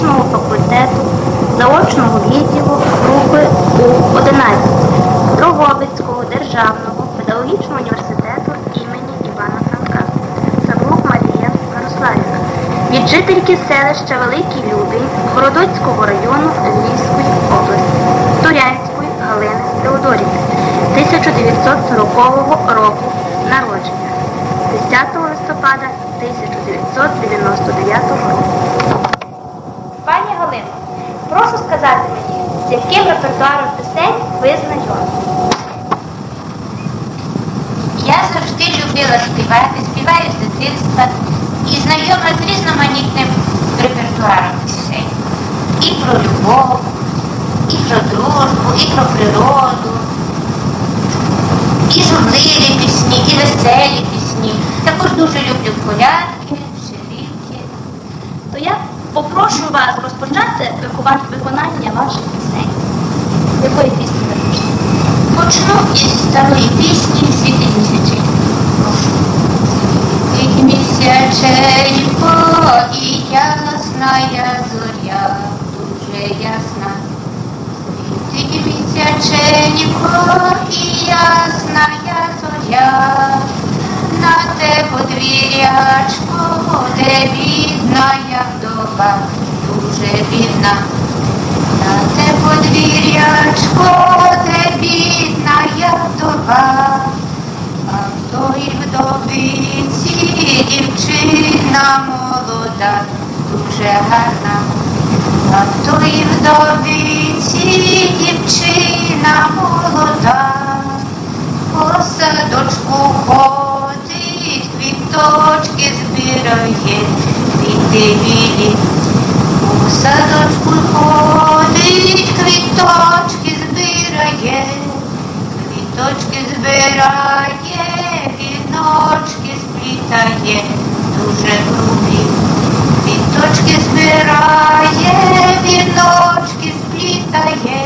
медичного факультету заочного відділу групи У-11 Дрогобицького державного педагогічного університету імені Івана Франка. Савлук Марія Мирославівна, від жительки селища Великий Любень Городоцького району Львівської області, Турянської Галини Теодорівни, 1940 року народження, 10 листопада 1999 року. Пані Галино, прошу сказати мені, з яким репертуаром пісень ви знайомі? Я завжди любила співати, співаю з дитинства і знайома з різноманітним репертуаром пісень. І про любов, і про дружбу, і про природу, і журливі пісні, і веселі пісні. Також дуже люблю колядки, шелівки. То я попрошу вас розпочати виконання ваших пісень. Якої пісні ви хочете? Почну із старої пісні «Світи місяченько». Світи місяченько і ясная зоря, дуже ясна. Світи місяченько і ясная зоря, на те подвір'ячко, де бідная вдова, дуже бідна. На те подвір'ячко, де бідная вдова, а в той вдовиці дівчина молода, дуже гарна. А в той вдовиці дівчина молода, по садочку ходить, квіточки збирає, квіти білі. У садочку ходить, квіточки збирає, квіточки збирає, віночки сплітає, дуже грубі. Квіточки збирає, віночки сплітає,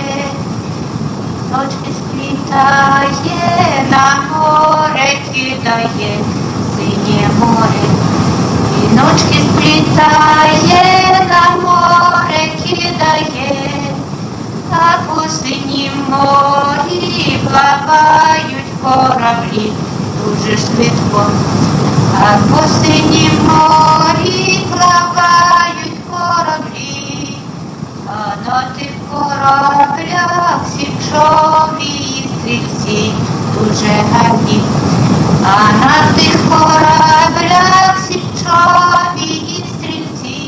віночки сплітає, на море кидає, синє море. Віночки сплітає, на море кидає, а по синім морі плавають кораблі дуже швидко. А по синім морі плавають кораблі, а на тих кораблях січові стрільці дуже гарні. А на тих кораблях січові стрільці,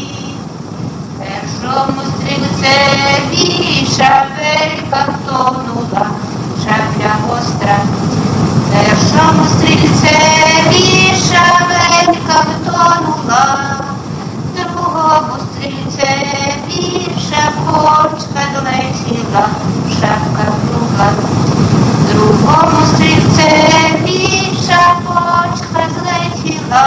першому стрільцеві шабелька втонула, шабля гостра. Першому стрільцеві шабелька втонула, другому стрільцеві шапочка злетіла, шапка кругла. Другому стрільцеві шапочка злетіла,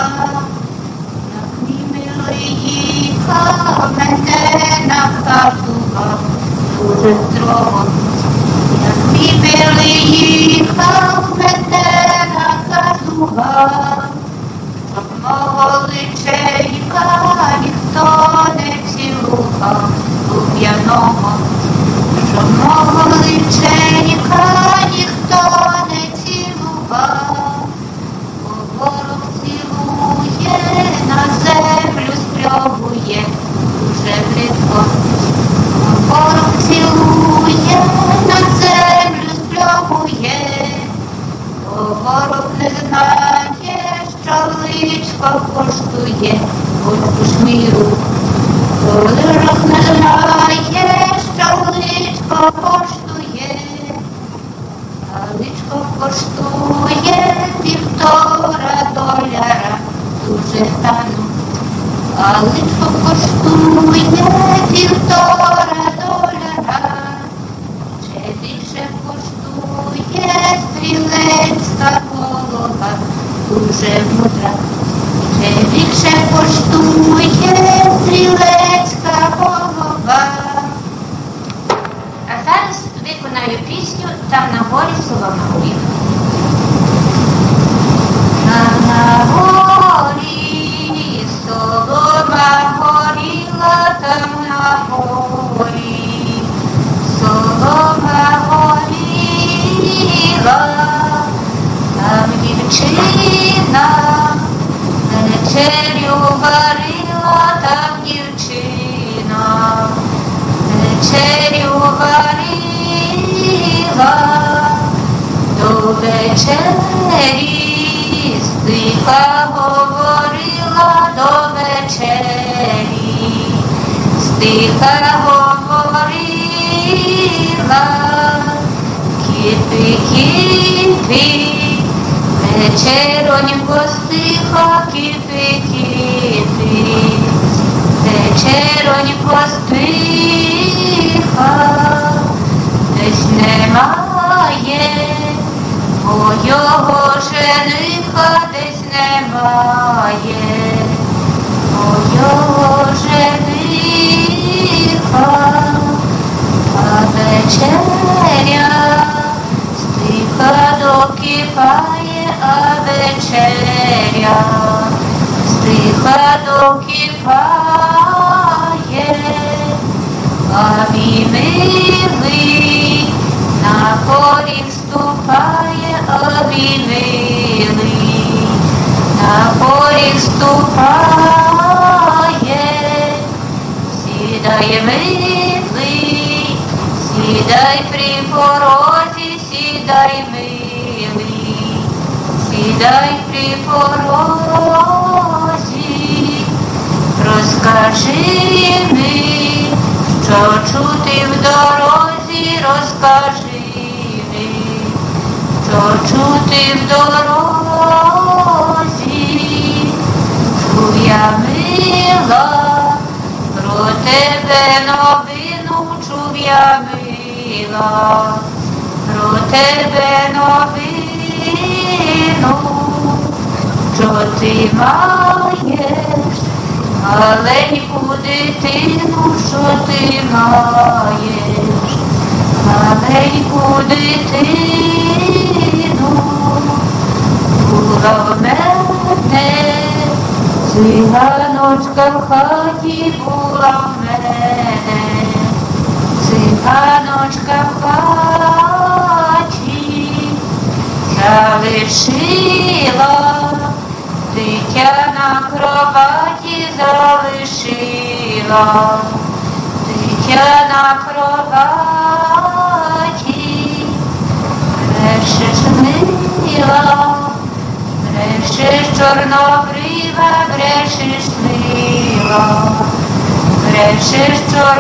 як мій милий їхав, мене накатував дуже строго. Як мій милий їхав, мене накатував, мого личенька ніхто не цілував у п'яного, що мого личенька ніхто не цілував, бо ворог цілує, на землю спльовує дуже бридко. Ворог цілує, на землю спльовує, бо ворог не знає, що личко коштує, хоч шміру. Ворог не знає, що личко коштує, а личко коштує $1,5 дуже тану. А личко коштує $1,5, ще більше коштує стрілецька голова, дуже мудра. Ще більше коштує стрілецька голова. А зараз виконаю пісню «Там на горі солома горіла». Там на горі солома горіла, там на вечерю варила там дівчина, вечерю варила, до вечері стиха говорила, до вечері стиха говорила, кіпи, кіпи, вечеронько стиха, кіпи, кіпи, вечеронько стиха, десь немає мого жениха, десь немає мого жениха, а вечеря стиха докипає, а вечеря стиха докипає, а мій милий на поріг ступає, а мій милий на поріг ступає, сідай, милий, сідай при порозі, сідай, милий, сідай при порозі, розкажи мені, що чути в дорозі, розкажи мені, що чути в дорозі, чув я, мила, про тебе новину, чув я, мила, про тебе новину, що ти маєш маленьку дитину, що ти маєш маленьку дитину, була в мене циганочка в хаті, була в мене циганочка в хаті, залишила дитя на кроваті, залишила дитя на кроваті, брешеш, мила, брешеш, чорнобрива, брешеш, мила, брешеш,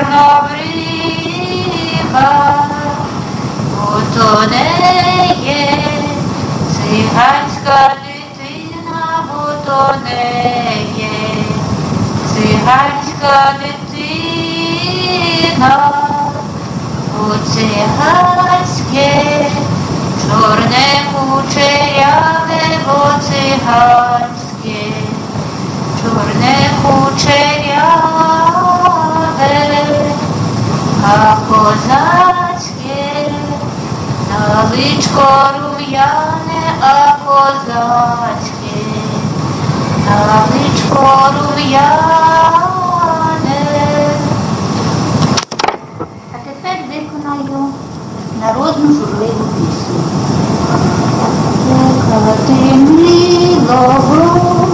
чорнобрива, ото не є циганська дитина, ото не є циганська дитина, бо циганське чорне кучеряве, бо циганське чорне кучеряве, а козацьке на личко рум'яне, а козацьке на личко рум'яне. А тепер виконаю народну журливу пісню. Яка ти милого,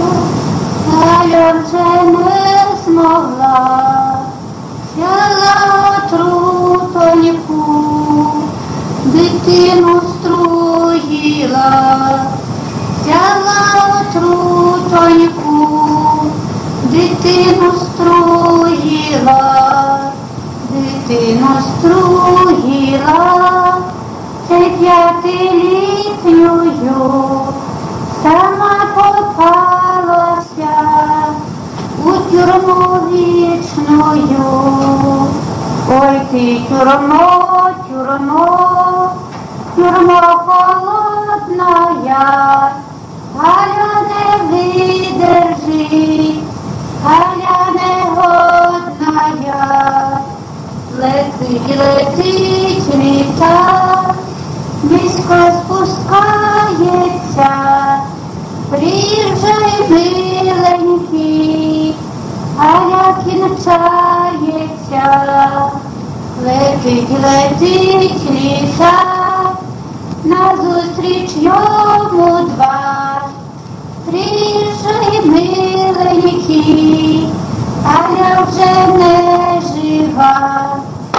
Альонце не змогла, взяла трутоньку, дитину струїла, взяла трутоньку, дитину струїла, дитину струїла, це п'ятилітньою сама попалася у тюрму вічною. Ой ти тюрмо, тюрмо, тюрмо холодная, Галя не видержить, Галя негодная. Летить, летить літа, низько спускається, приїжджай, миленький, Галя кінчається. Летить, летить літа, назустріч йому два, Стрижи, миленький, Аля вже не жива.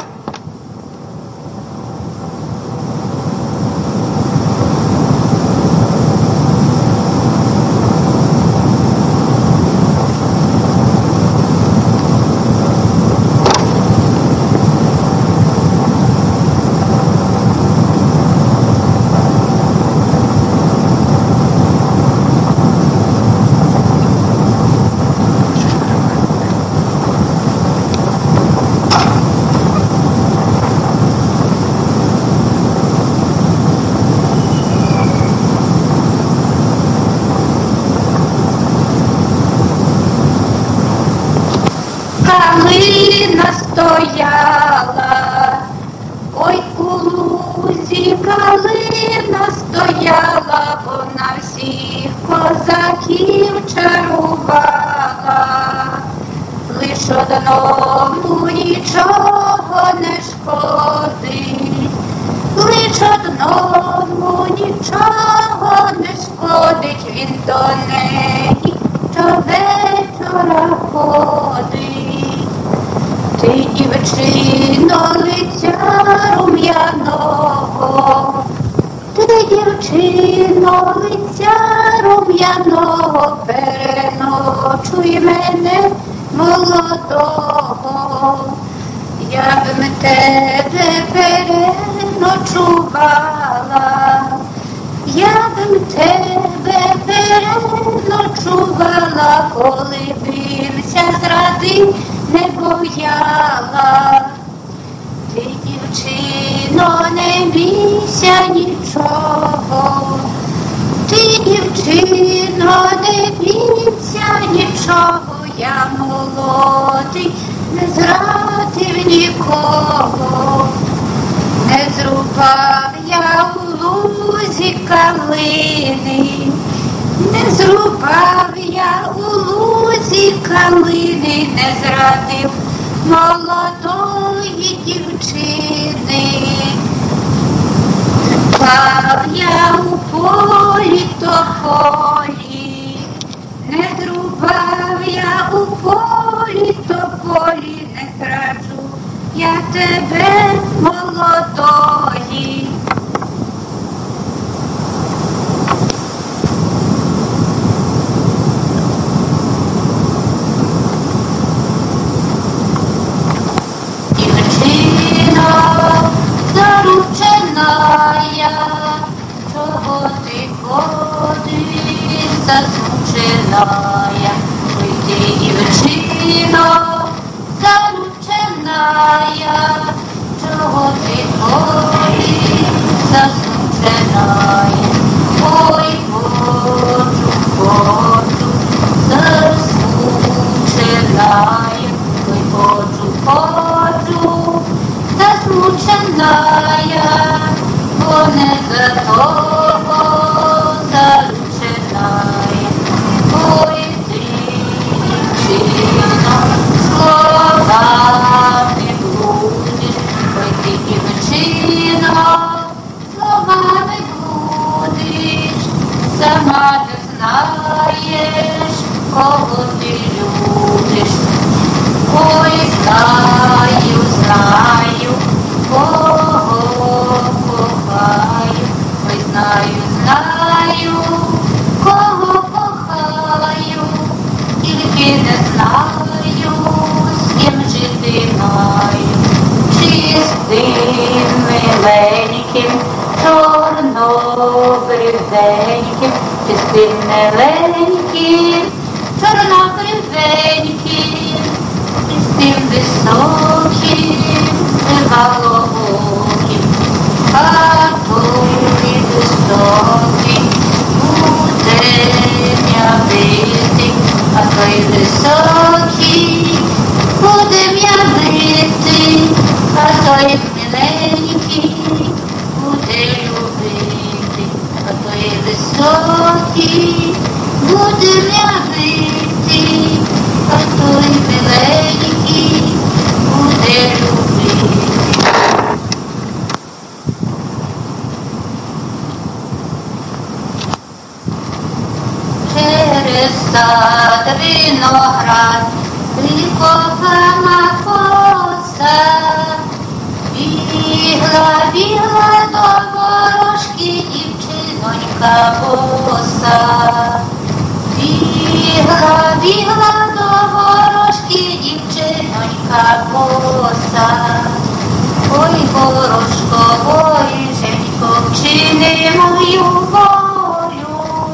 Калина стояла, ой, у лузі калина стояла, вона всіх козаків чарувала. Лиш одному нічого не шкодить, лиш одному нічого не шкодить, він до неї щовечора ходить. Ти, дівчино, лиця рум'яного, ти, дівчино, лиця рум'яного, переночуй мене молодого. Я б тебе переночувала, я б тебе переночувала, коли бився зради не бояла. Ти, дівчино, не бійся нічого, ти, дівчино, не бійся нічого, я молодий, не зрадив нікого. Не зрубав я у лузі калини, не зрубав я у лузі калини, не зрадив молодої дівчини. Пав я у полі тополі, не зрубав я у полі тополі, не зраджу я тебе молодої. Дівчино заручена я, чого ти ходиш засмучена я? Ой, ти, дівчино, заручена я, чого ти ходиш засмучена я? Ой, ходжу, ходжу, засмучена я, ой, ходжу, ходжу, засмучена я, бо не за того заручена я. Ой, ти, дівчино, словами будеш, ой, ти, дівчино, словами будеш, сама ти знаєш, кого ти любиш. Ой, знаю, знаю, кого кохаю, ой, знаю, знаю, кого кохаю, тільки не знаю, з ким жити маю. Чи з тим миленьким, чорнобривеньким, чи з тим миленьким, чорнобривеньким, і з тим високим, головоким, а той високий буде м'явитий, а той високий буде м'явитий, а той миленький буде любити, а той високий буде м'явитий, а той виноград, прикопана коса, бігла до ворожки дівчинонька боса. Бігла до ворожки дівчинонька боса. Ой, ворожко, воріженько, вчини мою волю,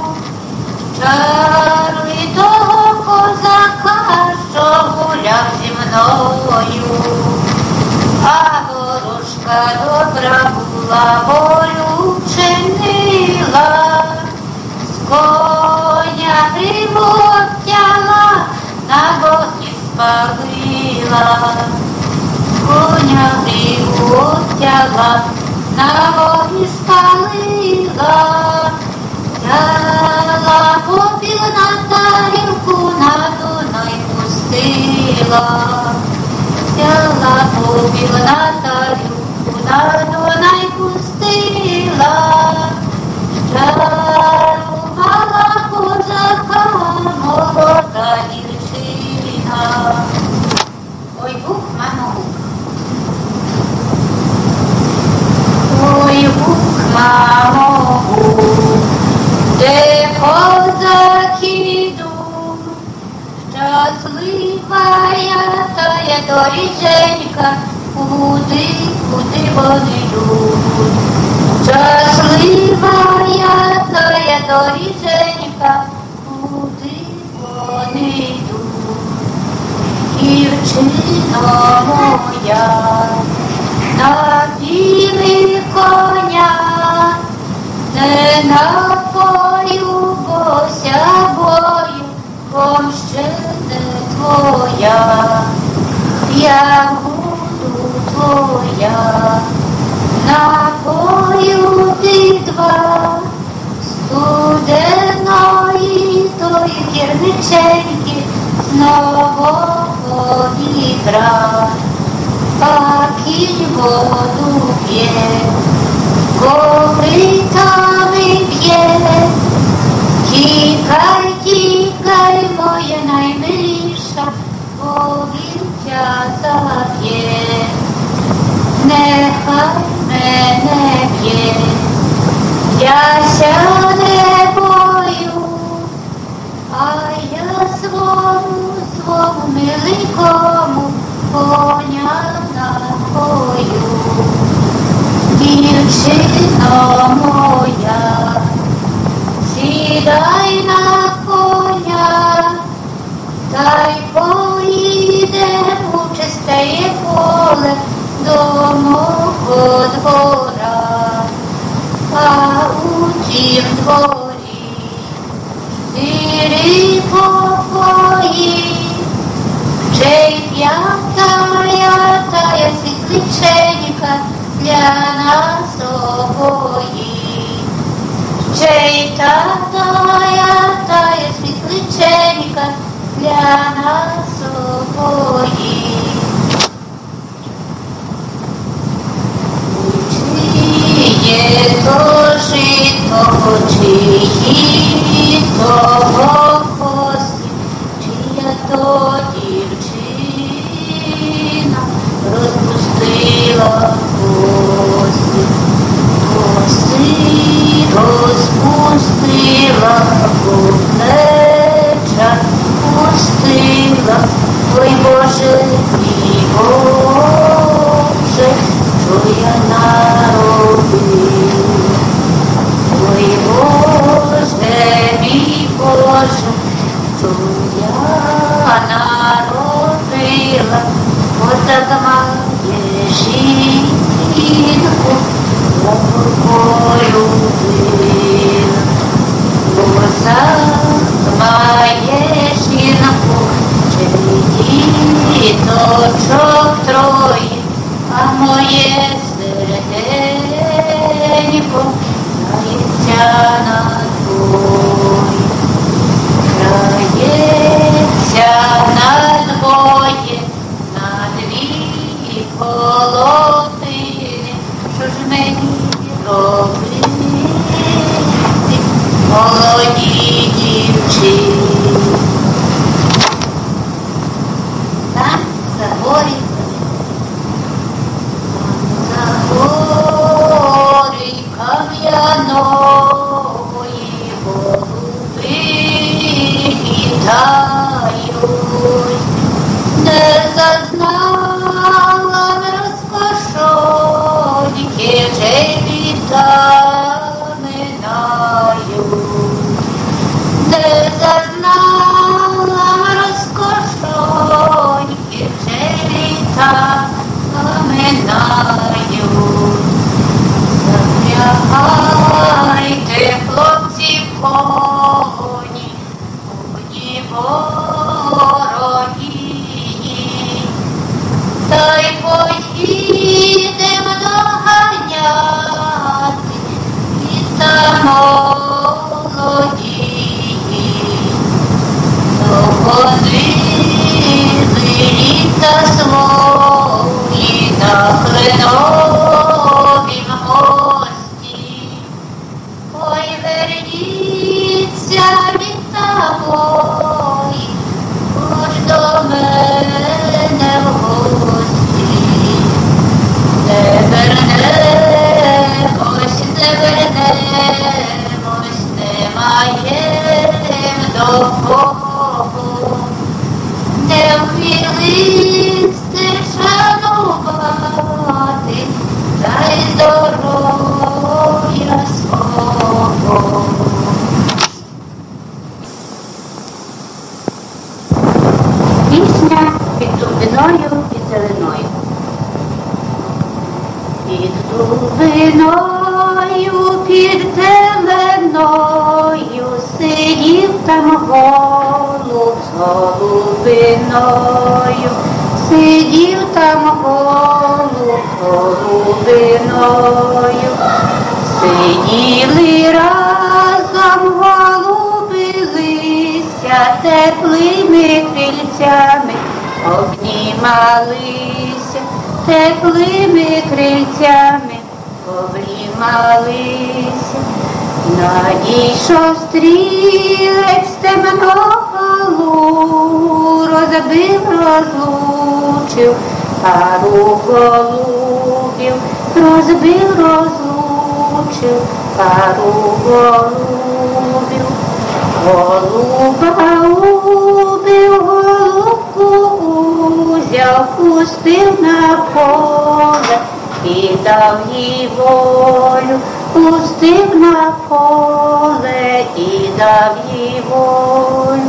чаруй того козака, що гуляв зі мною. А ворожка добра була, волю вчинила, з коня гриву обтяла, на вогні спалила. Коня гриву обтяла, на вогні спалила. Взяла попіл на тарілку, на Дунай пустила. Взяла попіл на тарілку, на Дунай пустила. Чарувала козака молода дівчина. Ой, бук, мамо, бук. Ой, бук, мамо, бук, де козаки йдуть, щаслива я тая доріженька, куди вони йдуть. Щаслива я тая доріженька, куди вони йдуть. Дівчино моя, на білий коня, не напою, бося бою, бом ще не твоя, я буду твоя. Напою ти два, студеної тої гірниченьки, з нового відра. А кінь воду п'є, копитами б'є. Тікай, тікай, моя наймиліша, бо він тя заб'є. Нехай мене б'є, яся не бою, а я свому миленькому коня напою. Дівчино моя, сідай на коня, та й поїдемо в чистеє поле до мого двора. А у тім дворі сірі покої, чей п'ятая тая світличенька для нас обоїх. Чей тая світличенька для нас обоїх. Чиє то жито, чиї того кості, чия то дівчина розпустила кості. Коси розпустила, плеча пустила. Ой, Боже, мій Боже, що я наробила. Ой, Боже, мій Боже, що я наробила. Отак має жінку, тобою била. Отак має жінку, діточок троє, а моє серденько грається на двоє. Грається на двоє, на дві полотини. Що ж мені робити, молоді дівчини? заминаю, де зазнала розкошоньки вже літа заминаю. Запрягайте, хлопці, коні, коні ворогі, та й поїдемо доганяти літа молоді. Доходили літа свої на кленовім гості. Ой, верніться літа мої, хоч до мене в гості. Не вернемось, не вернемось, не маєм до кого, не вмілиться шанувати, та й здоров'я свого. Пісня під Турбиною і Зеленою. Під Турбиною, під Зеленою сидів там голуб з голубиною. Сидів там голуб з голубиною. Сиділи разом, голубилися, теплими крильцями обнімалися, теплими крильцями обнімалися. Надійшов стрілець темного лугу, розбив, розлучив пару голубів, розбив, розлучив пару голубів. Голуба убив, голубку узяв, пустив на поле і дав їй волю, пустив на поле і дав їй волю.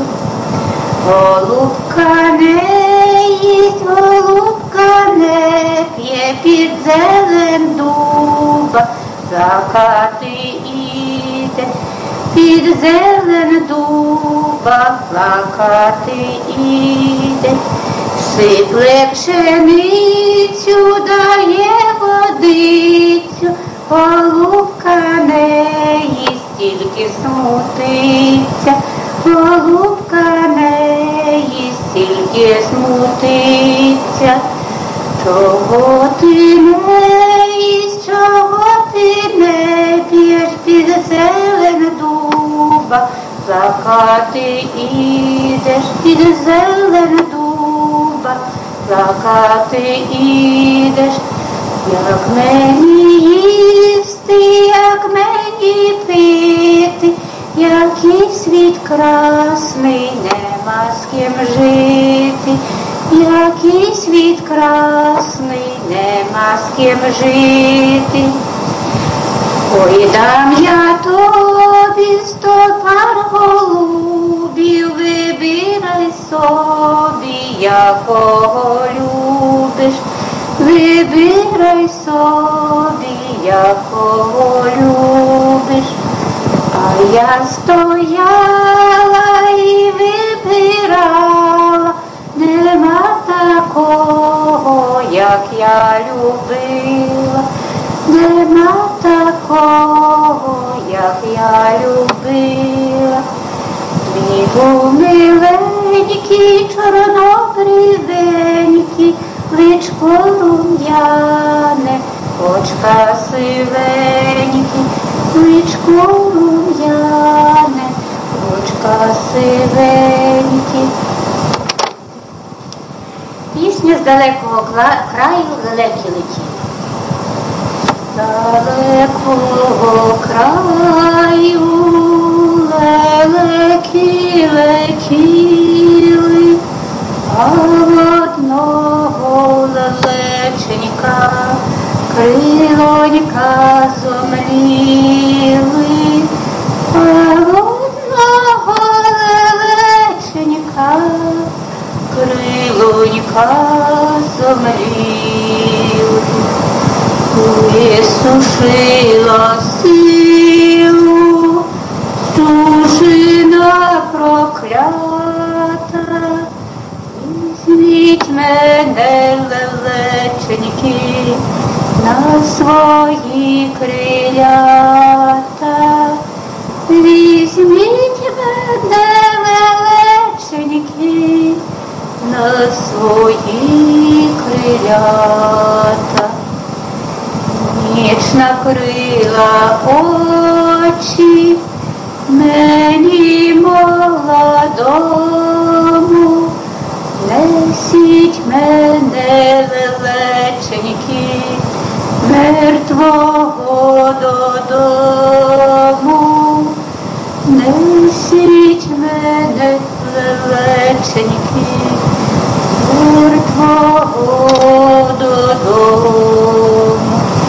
Голубка не їсть, голубка не п'є, під зелен дуба плакати іде, під зелен дуба плакати іде. Сипле пшеницю, дає водицю, голубка не їсть, тільки смутиться, голубка не їсть, тільки смутиться. Чого ти не їсть, чого ти не п'єш, під зелен дуба плакати ідеш, під зелен дуба плакати ідеш. Як мені їсти, як мені пити, який світ красний, нема з ким жити, який світ красний, нема з ким жити. Ой, дам я тобі 100 пар голубів, вибирай собі, якого любиш, вибирай собі, якого любиш. А я стояла і вибирала, нема такого, як я любила, нема такого, як я любила. Твій був миленький, чорнобривенький, личко рум'яне, очка сивенькі, личко рум'яне, очка сивенькі. Пісня з далекого краю лелеки летіли. З далекого краю лелеки летіли, а в одного лелеченька крилонька зомліла. зустріли холодного лелеченька, крилонька зомліли, висушила силу чужина проклята. Візьміть мене, лелеченьки, на свої крилята. Візьміть мене, лелеченьки, на свої крилята. Ніч накрила очі мені молодому. Несіть мене, лелеченьки, мертвого додому. Несіть мене, лелеченьки, мертвого додому.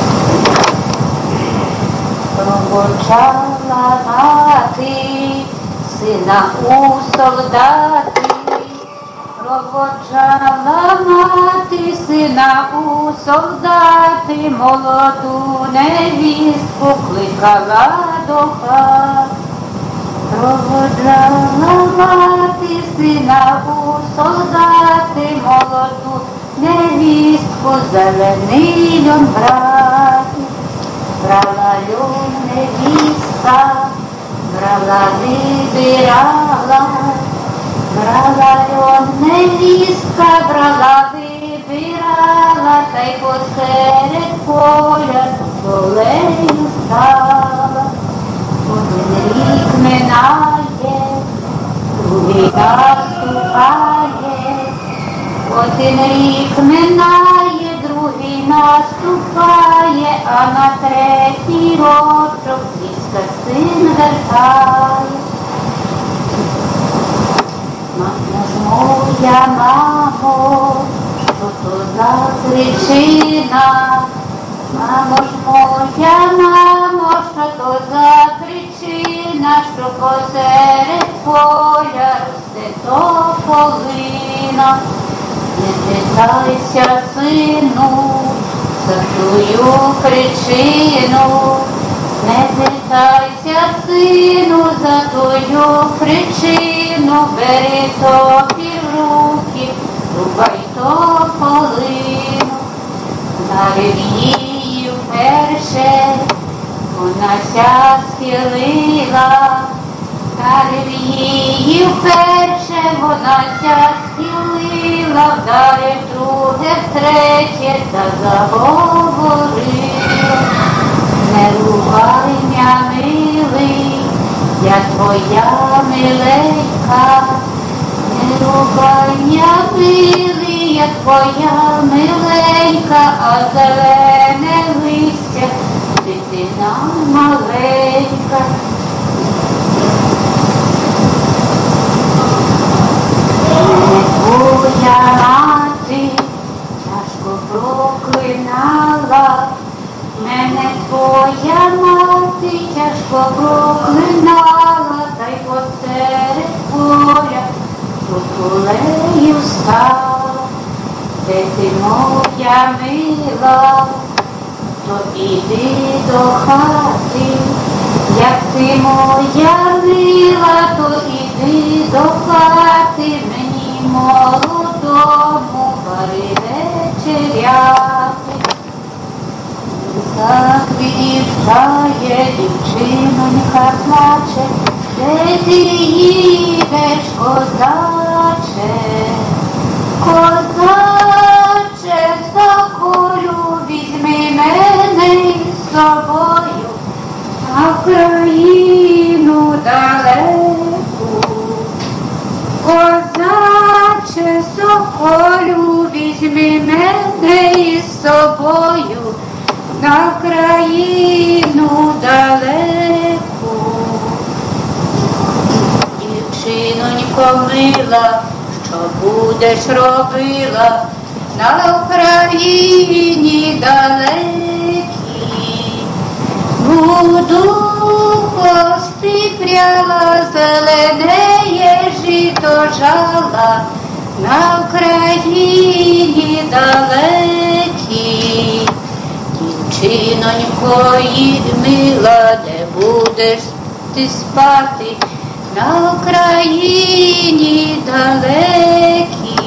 Проводжала мати сина у солдати, проводжала мати сина у солдати, молоду невістку кликала до хат. Проводжала мати сина у солдати, молоду невістку зелений льон брати. Брала льон невістка, брала, вибирала, брала льон невістка, брала, вибирала, та й посеред поля солею стала. Один рік минає, другий наступає, один рік минає, другий наступає, а на третій рочок війська син вертає. Мамо ж моя, мамо, що то за причина? Мамо ж моя, мамо, що то за причина, що посеред поля росте тополина? Не питайся, сину, за тую причину, не питайся, сину, за тую причину, бери топір в руки, рубай тополину. Вдарив її вперше, вона ся схилила, вдарив її вперше, вона ся схилила, вдарив друге, втретє, та заговорила. Не рубайня, милий, я твоя миленька, не рубайня, милий, я твоя миленька, а зелене листя дитина маленька. Мене твоя мати тяжко проклинала, мене твоя мати тяжко проклинала, та й посеред поля соколею стала. Де ти, моя мила, то іди до хати, як ти, моя мила, то іди до хати, мені молодому пари вечеряти. Заквітає дівчинонька плаче, де ти їдеш, козаче? Козаче, соколю, візьми мене з собою на країну далеку. Козаче, соколю, візьми мене із собою на країну далеку. Дівчинонько мила, що будеш робила на Україні далекій? Буду кости пряла, зеленеє жито жала, на Україні далекій. Дівчинонько, їдь мила, де будеш ти спати, на Україні далекій.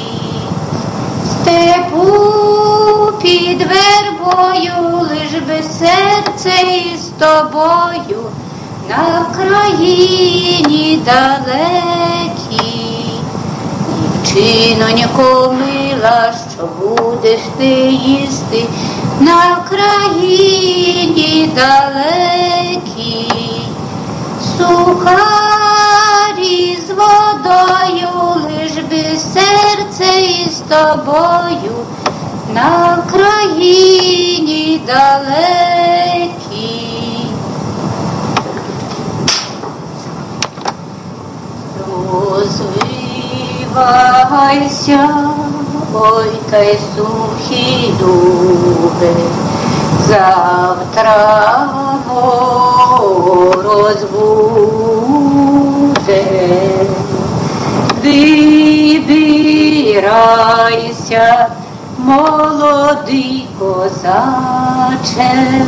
Степу під вербою, лиш би серце із тобою, на Україні далекій. Дівчинонько мила, що будеш ти їсти, на Україні далекій. Сухарі з водою, лиш би серце із тобою, на Україні далекій. Розвивайся, ой, та й сухі дуби, завтра мороз буде. Вибирайся, молодий козаче,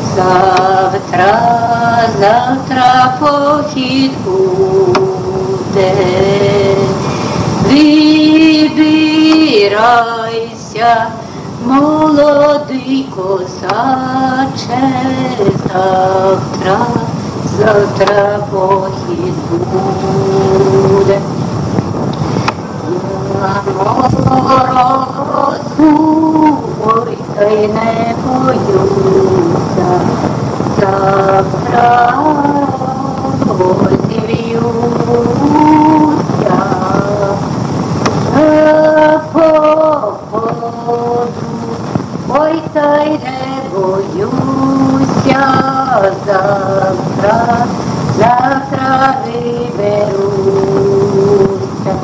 завтра похід буде. Вибирайся, молодий козаче, завтра похід буде. Морозу, ой, та й не боюся, завтра розів'юся. Походу, ой, та й не боюся, завтра виберуся.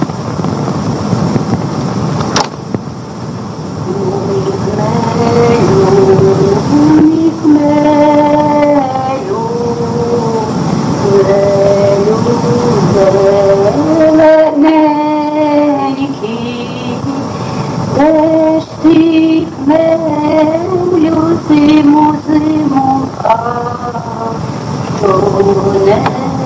Зиму, а що не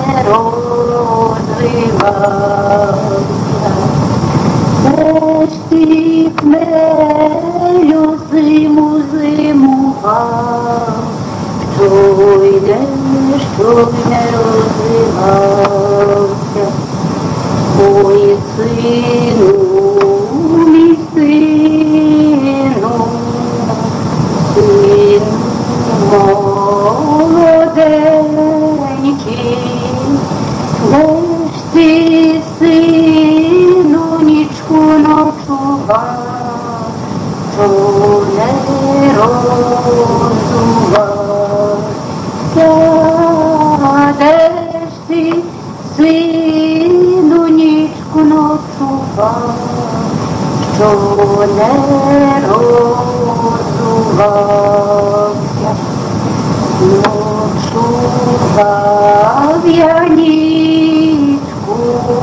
розвивався. Де ж ти хмелю, зиму, а що йде, що не розвивався. Ой, сину, мій сину, син молоденький, де ж ти, сину, нічку ночував, що не розувався. Де ж ти, сину, нічку ночував, що не розувався. Ночував я нічку,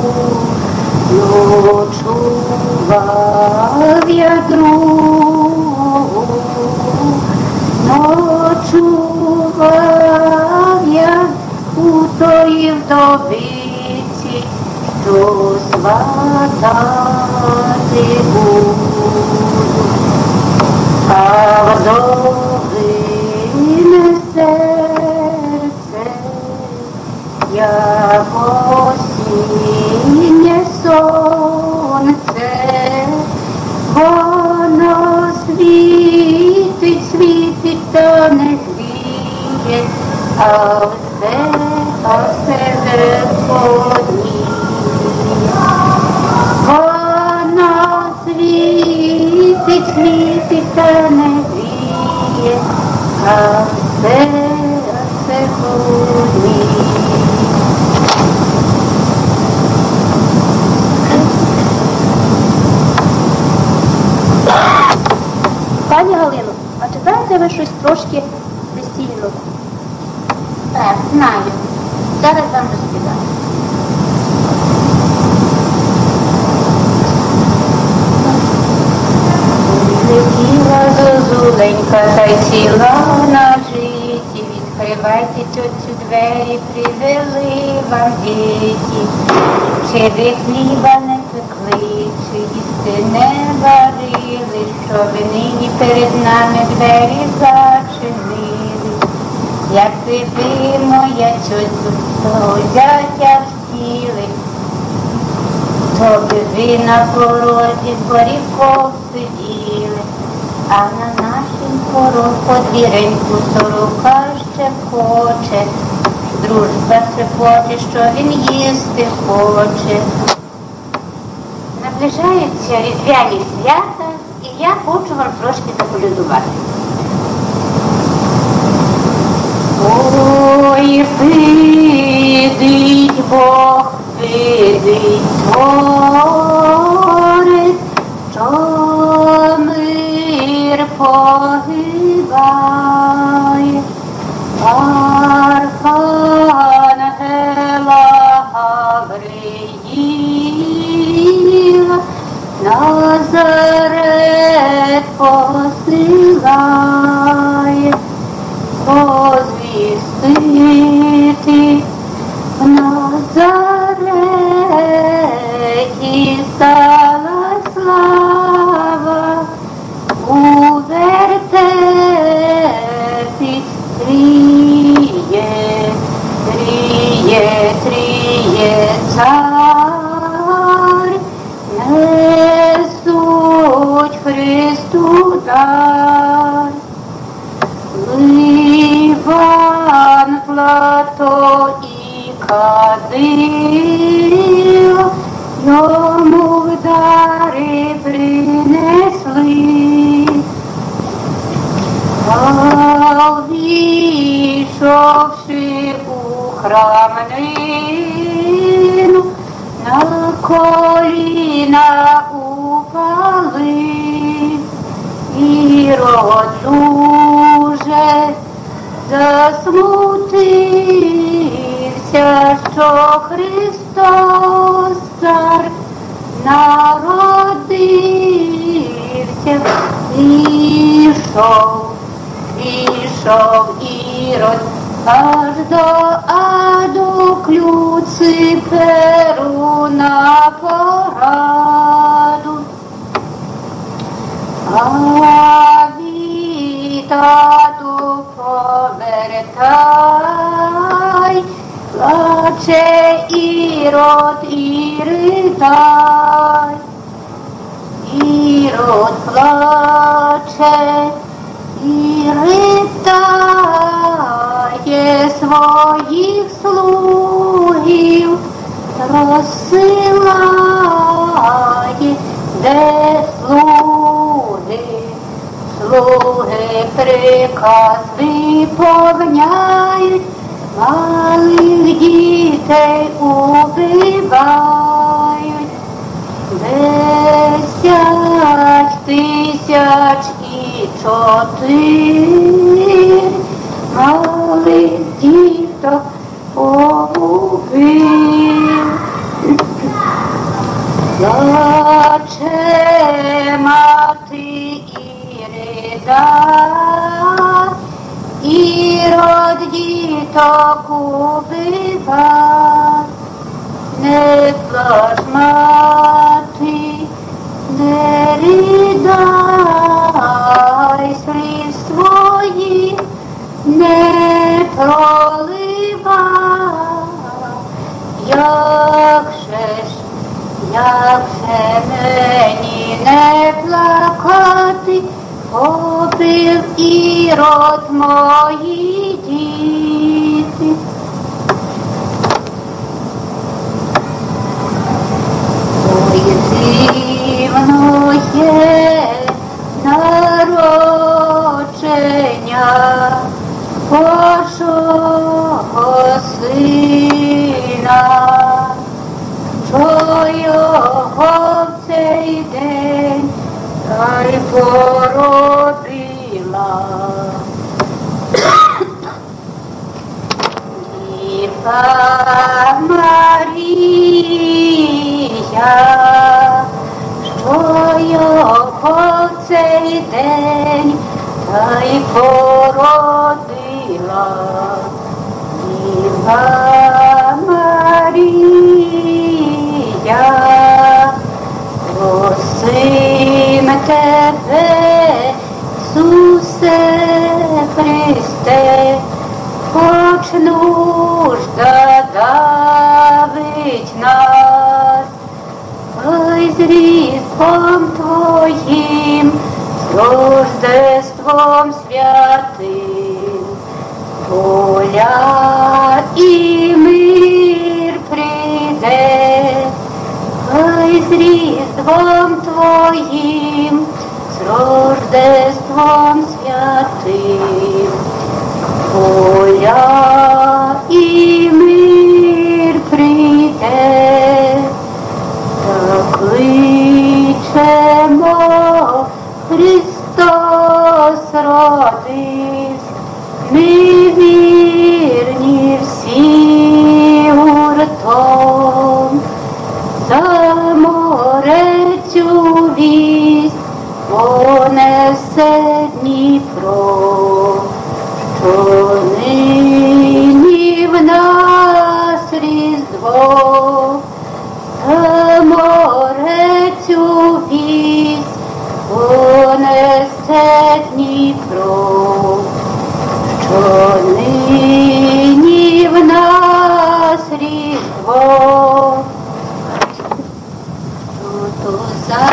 ночував я другу, ночував я у тої вдовиці, що сватати буду. А вдовине серце, як осіннє сонце, воно світить, та не гріє, а все господні. Воно світить, та не гріє, а все господні. Пані Галино, а читаєте ви щось трошки весільного? Знаю. Зараз вам розповідаю. Летіла зозуленька та й сіла на житі. Відкривайте, тьоцю, двері, привели вам діти. Чи ви хліба не пекли, чи їсти не варили, що ви нині перед нами двері зачинили. Як ви, моя тьоцю, того зятя втіли, то би ви на порозі боріков сиділи, а на нашім подвіреньку сорока ще хоче, дружба шепоче, що він їсти хоче. Наближаються різдвяні свята, і я хочу вам трошки заколядувати. Ой, видить Бог, видить творець, що мир погибає. Архангела Гавриїла Назарет посилає, позвістити в Назареті стала слава, у вертепі тріє цар, несуть Христу дар. Ливан, плато і кадило йому в дари принесли. А війшовши у храмину, на коліна упали. Ірод дуже засмутився, що Христос цар народився. Пішов Ірод аж до аду к Люциперу на пораду. А вітату повертай, плаче Ірод і ридай. Ірод плаче і ридає, своїх слугів розсилає, де слуги приказ виповняють, малих дітей убивають. 10,004 малих діток погубив. Плаче мати і рида, Ірод діток убива. Не плач, мати, не ридай, сліз своїх не проливай. Як же мені не плакати, побив Ірод мої діти. Ой, дивно є народження Божого Сина, що його в цей день та й породила. Марія, що його цей день та й породила. Діва Марія, просим тебе, Ісусе Христе, хоч нужда давить нас, ой, з Різдвом Твоїм, з Рождеством святим, воля і мир прийде, ой, з Різдвом Твоїм, з Рождеством святим, воля і мир прийде, та кличемо, Христос родився, ми вірні всі гуртом, за морецю вість понесе Дніпро, що нині в нас Різдво, за морецю вість понесе Дніпро, що нині в нас Різдво. Тут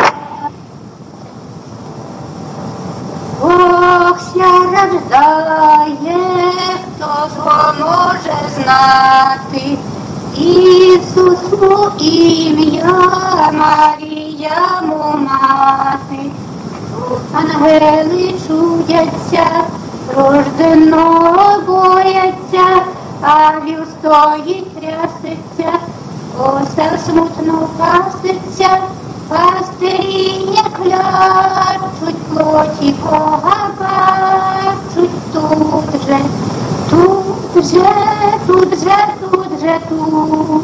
Бог ся рождає, хто ж може знати, Ісусу ім'я, Марія му мати. Ангели чудяться, рожденого бояться, ангел стоїть, трясеться, осел смутно паситься, пастирі не клячуть, плоті Бога бачуть, тут же, тут же, тут же, тут же, тут.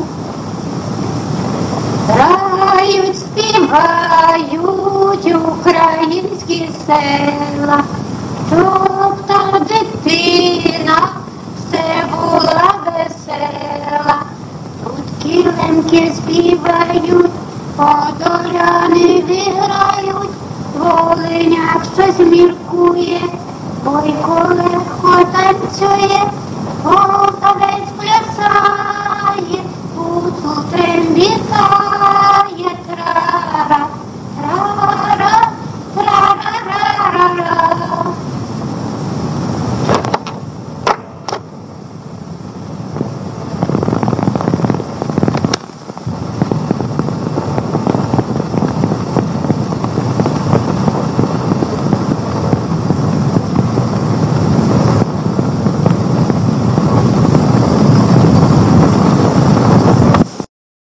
Грають, співають українські села, щоб та дитина все була весела. Тут килимки співають, подоляни виграють, Волиняк щось міркує, Бойко легко танцює, Полтавець плясає, Гуцултин вітає, трара, трара, трара, трара, трара.